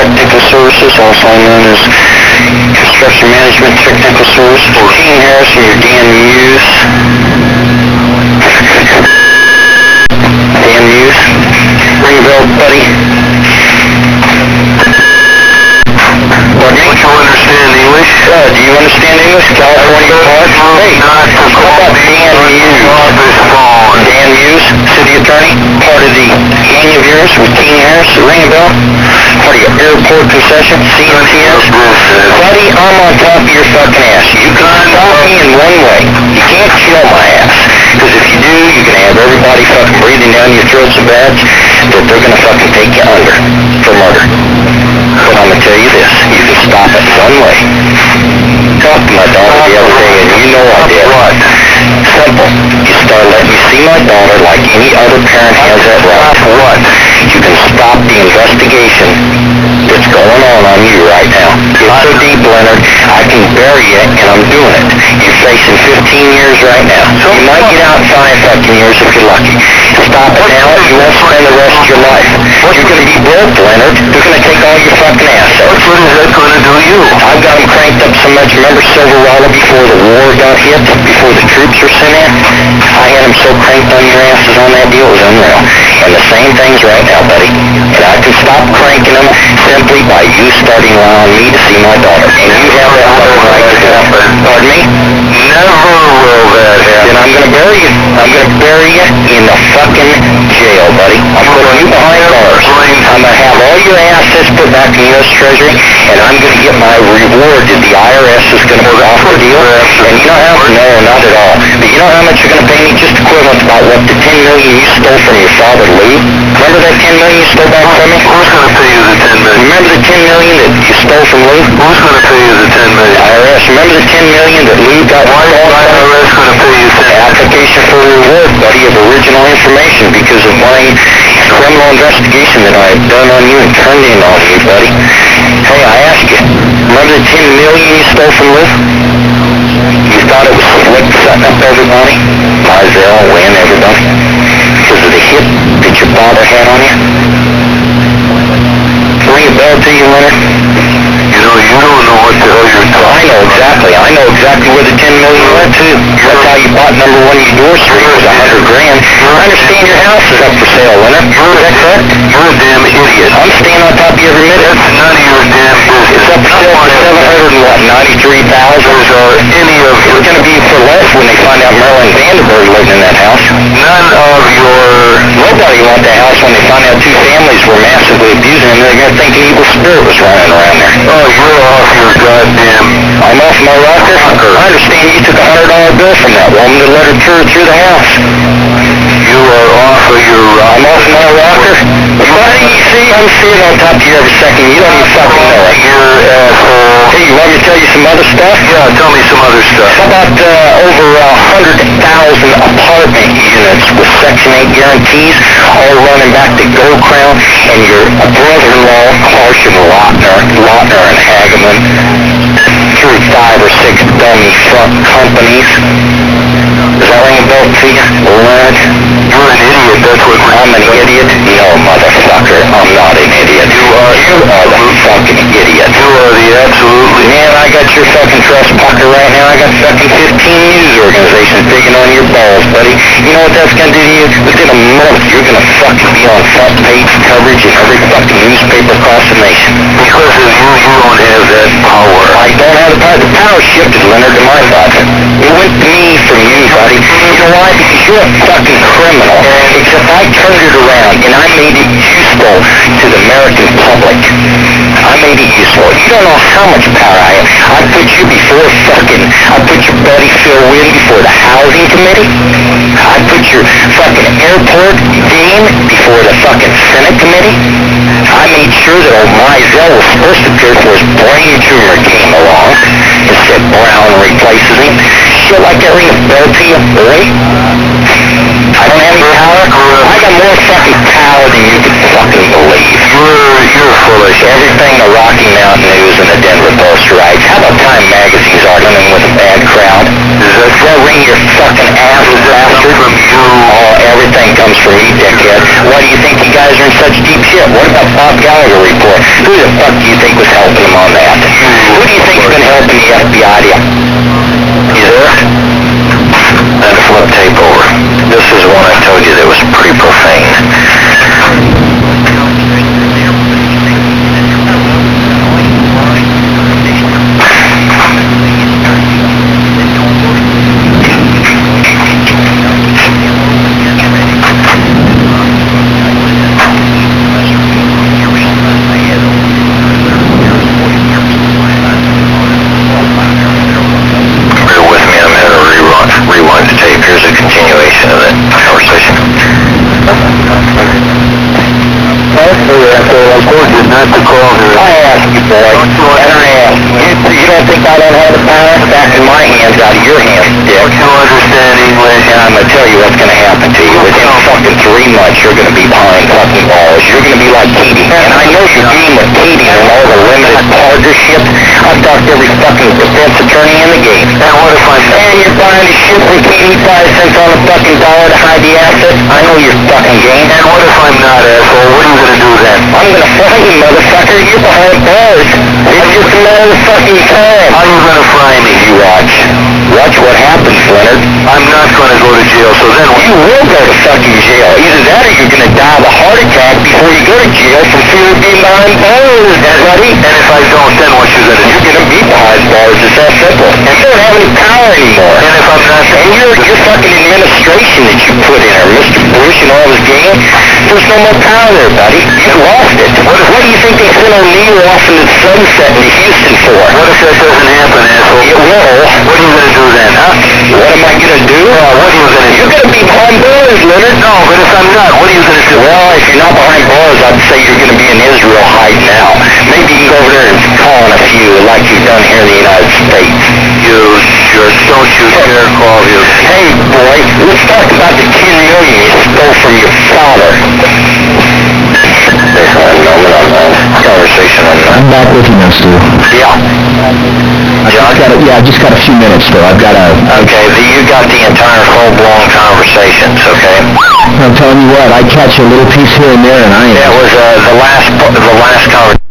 Technical Services, also known as Construction Management Technical Services. King Harrison, your Dan Muse. Dan Muse. Ring a bell, buddy. Don't you understand English? Do you understand English? California Park? Hey, how about Dan Muse? Dan Muse, city attorney, part of the gang of yours with King Harris, ring a bell? Part of your airport concession, CNTS? Buddy, I'm on top of your fucking ass. You can stop me in one way. You can't kill my ass. Because if you do, you're going to have everybody fucking breathing down your throat so bad that they're going to fucking take you under for murder. But I'm going to tell you this, you can stop it one way. Talked to my daughter the other day, and you know I did. What? Simple. You start letting me see my daughter like any other parent has that right. What? You can stop the investigation that's going on you right now. It's so deep, Leonard, I can bury you, and I'm doing it. You're facing 15 years right now. You might get out in 5 fucking years if you're lucky. Stop it now, you won't spend the rest of your life. You're going to be broke, Leonard. They're going to take all your fucking assets. What is that going to do you? I've got them cranked up so much. Remember Silverado before the war got hit? Before the troops were sent in? I had them so cranked on your asses on that deal, it was unreal. And the same thing's right now, buddy. And I can stop cranking them simply by you starting allowing me to see my daughter. And you have that fucking right to do it. Pardon me? Never will that happen. Then I'm going to bury you. I'm going to bury you in the fucking jail, buddy. I'm putting you behind bars. I'm going to have all your assets put back in the U.S. Treasury, and I'm going to get my reward that the IRS is going to put off the deal. And you know how? No, not at all. But you know how much you're going to pay me? Just equivalent to about what, the $10 million you stole from your father, Lou? Remember that $10 million you stole back from me? Who's going to pay you the $10 million? Remember the $10 million that you stole from Lou? Who's going to pay you the $10 million? IRS. Remember the $10 million that Lou got? Why is the IRS going to pay you $10 million? Application for reward, buddy, of original information because of my criminal investigation that I have done on you and turned in on you, buddy. Hey, I ask you, remember the $10 million you stole from Lou? You thought it was slick setting up everybody? Mizell, Wynn, everybody? Because of the hit that your father had on you? Ring a bell to you, Leonard? You know, you don't know what the hell you're talking about. I know exactly where the $10 million went to. That's how you bought number 1 Eudora Street was $100 grand. I understand your house is up for sale, Leonard. Is that correct? You're a damn idiot. I'm staying on top of you every minute. That's none of your damn business. It's up for sale for $793,000 or any of it. It's going to be for less when they find out Marilyn Vandenberg lived in that house. None of your... Nobody want that house when they find out 2 families were massively abusing him. They're going to think an evil spirit was running around there. Oh, you're off your goddamn... I'm off my rocker? I understand you took a $100 bill from that woman to let her through the house. You are off of your rocker. I'm off my rocker? Buddy, you see, I'm sitting on top of you every second. You don't even fucking know it. You're asshole. Hey, you want me to tell you some other stuff? Yeah, tell me some other stuff. How about over 100,000 apartment units with Section 8 guarantees all running back to Gold Crown and your brother-in-law, Carson Lautner and Hageman through 5 or 6 dummy front companies? Does that ring a bell to you, Leonard? You're an idiot, that's what... I'm an idiot? No, motherfucker, I'm not an idiot. You are the fucking idiot. You are the absolutely... Man, I got your fucking trust pocket right now. I got fucking 15 news organizations digging on your balls, buddy. You know what that's gonna do to you? Within a month, you're gonna fucking be on front page coverage in every fucking newspaper across the nation. Because of you, you don't have that power. I don't have the power. The power shifted, Leonard, to my father. It went to me from you, buddy. You know why? Because you're a fucking criminal. Except I turned it around and I made it useful to the American public. I made it useful. You don't know how much power I have. I put you before I put your buddy Phil Wynn before the Housing Committee. I put your fucking airport dean before the fucking Senate Committee. I made sure that old Mizell was supposed to appear before his brain tumor came along and said Brown replaces him. Shit like that ring a bell to you, boy? I don't have any power? I got more fucking power than you could fucking believe. You're foolish. Everything the Rocky Mountain News and the Denver Post writes. How about Time Magazine's arguing with a bad crowd? Does that ring your fucking ass, bastard? From you. Oh, everything comes from me, dickhead. why do you think you guys are in such deep shit? What about Bob Gallagher report? Who the fuck do you think was helping him on that? Who do you think's been helping the FBI? You there? And flip tape over. This is one I told you that was pretty profane. Here's a continuation of that conversation. I told you not to call her. I asked you, boy. And I asked. You don't think I don't have the power? Back in my hands, out of your hands, Dick. Don't you understand English? And I'm going to tell you what's going to happen to you. Within fucking 3 months, you're going to be behind fucking bars. You're going to be like Keating. And I know you're dealing with Keating and all the limited partnerships. I've talked to every fucking defense attorney in the game. And what if I'm... And you're buying the shit from Keating 5 cents on a fucking dollar to hide the asset? I know your fucking game. And what if I'm not, asshole? What are you going to do then? I'm going to fry you, motherfucker. You're behind bars. It's just a matter of fucking time. How are you going to fry me? You watch. Watch what happens, Leonard. I'm not going to go to jail, so then what? You will go to fucking jail. Either that or you're going to die of a heart attack before you go to jail from fear of being behind bars, buddy. And if I don't, then what you're going to do? You're going to be behind bars. It's that simple. And you don't have any power anymore. And if I'm not... And your fucking administration that you put in there, Mr. Bush and all his gang, there's no more power there, buddy. You lost it. What do you think they sent O'Neill off into the sunset into Houston for? What if that doesn't happen, asshole? It will. What are you going to do then, huh? What am I going to do? What are you going to do? You're going to be behind bars, Leonard. No, but if I'm not, what are you going to do? Well, if you're not behind bars, I'd say you're going to be in Israel hiding out. Maybe you can go over there and call on a few like you've done here in the United States. You just don't you dare call you. Hey, boy, let's talk about the 10 million you stole from your father. Conversation on that. I'm back with you now, Stu. Yeah. I just got a few minutes, though. Okay, you got the entire full-blown conversations, okay? I'm telling you what, I catch a little piece here and there, and I... That was the last conversation.